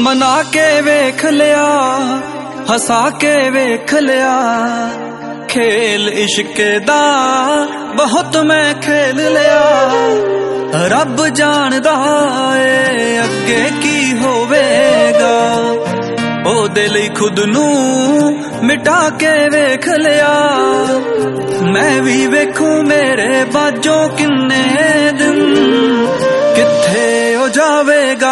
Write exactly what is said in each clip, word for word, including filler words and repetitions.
मना के वेख लिया, हसा के वेख लिया, खेल इश्क दा बहुत मैं खेल लिया। रब जानदा ए अगे की होवेगा, ओ दिल खुद नू मिटा के वेख लिया। मैं भी वेखूं मेरे बाजों किन्ने दिन किथे हो जावेगा,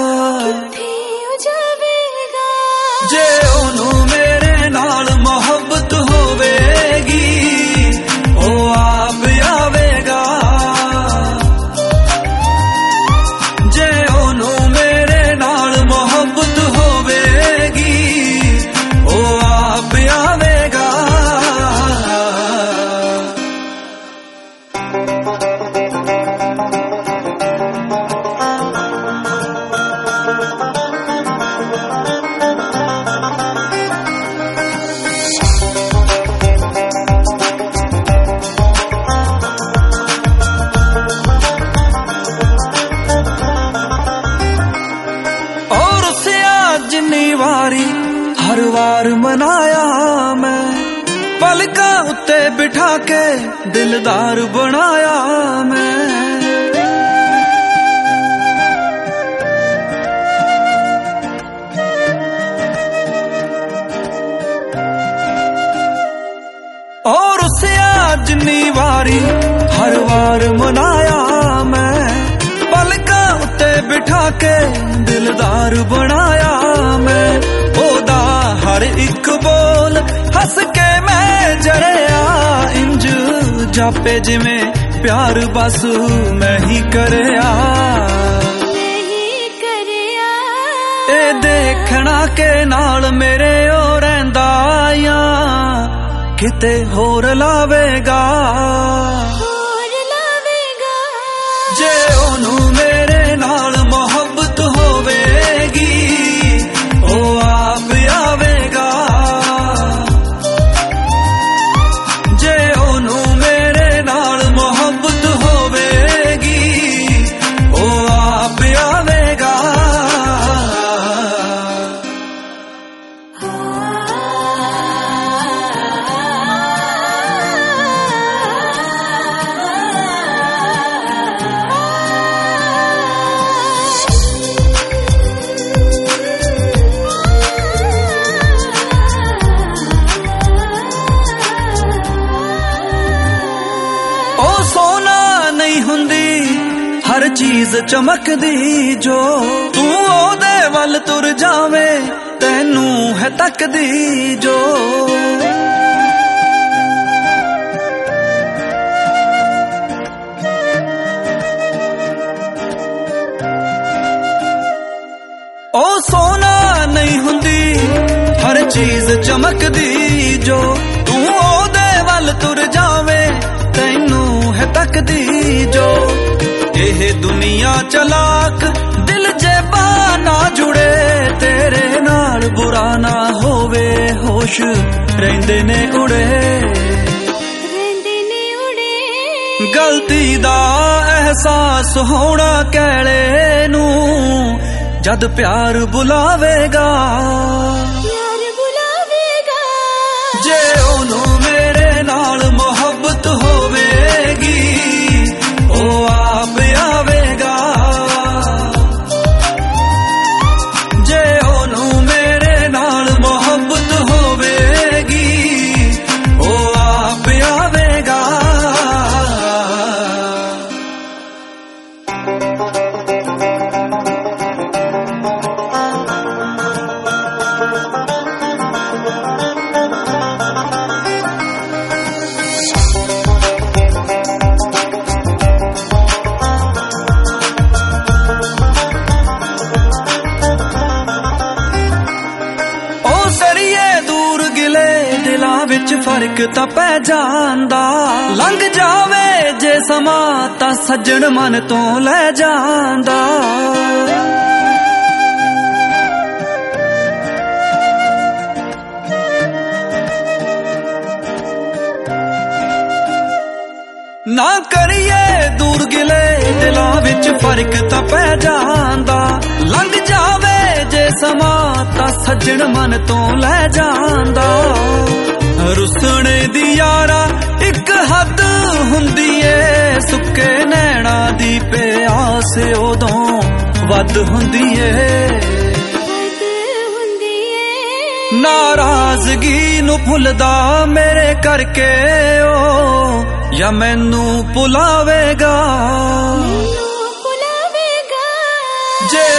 जे ओनू मेरे नाल मोहब्बत होवेगी ओ आप आवेगा। जे ओनू मेरे नाल मोहब्बत होवेगी ओ आप आवेगा। हर वार मनाया मैं, पलका उत्ते बिठा के दिलदार बनाया मैं। और उसे आज नी वारी हर वार मनाया मैं, पलका उत्ते बिठा के दिलदार बनाया मैं। ओदा हर एक बोल हस के मैं जरिया, इंज जापे जिमें प्यार बस मैं ही करया। ए देखना के नाल मेरे ओ रहिंदा या किते होर लावेगा, जे ओनू मेरे नाल मोहब्बत होवेगी ओ आप आवेगा। जे ओनू मेरे नाल मोहब्बत होवेगी ओ आप आवेगा। हर चीज चमकदी जो तू ओदे वल तुर जावे, तैनू है तकदी जो। ओ सोना नहीं हुंदी हर चीज चमकदी जो तू ओदे वल तुर जावे, तैनू है तकदी जो। एह दुनिया चलाक दिल जेबा ना जुड़े, तेरे नाल बुरा ना होवे, होश रहिंदे ने उड़े। गलती दा एहसास होना कैले नू जद प्यार बुलावेगा, जे ओनू मेरे नाल मोहब्बत होवेगी ओ आप आवेगा। जे ओनू मेरे नाल मोहब्बत होवेगी ओ आप आवेगा। विच फर्क तां पै जांदा, लंघ जावे जे समा तां सज्जण मन तो लै जांदा। ਨਾ ਕਰੀਏ ਦੂਰ ਗਿਲੇ ਦਿਲਾਂ ਵਿੱਚ ਫਰਕ ਤਾਂ ਪੈ ਜਾਂਦਾ। ਲੰਘ ਜਾਵੇ ਜੇ ਸਮਾਂ ਤਾਂ ਸੱਜਣ ਮਨ ਤੋਂ ਲੈ ਜਾਂਦਾ। ਰੁੱਸਣੇ ਦੀ ਯਾਰਾ ਇੱਕ ਹੱਦ ਹੁੰਦੀ ਏ, ਸੁੱਕੇ ਨੈਣਾ ਦੀ ਪਿਆਸ ਉਦੋਂ ਵੱਧ ਹੁੰਦੀ ਏ। ਨਾਰਾਜ਼ਗੀ ਨੂੰ ਭੁੱਲਦਾ ਮੇਰੇ ਕਰਕੇ ਓ, ਜਾਂ ਮੈਨੂੰ ਭੁਲਾਵੇਗਾ ਜੇ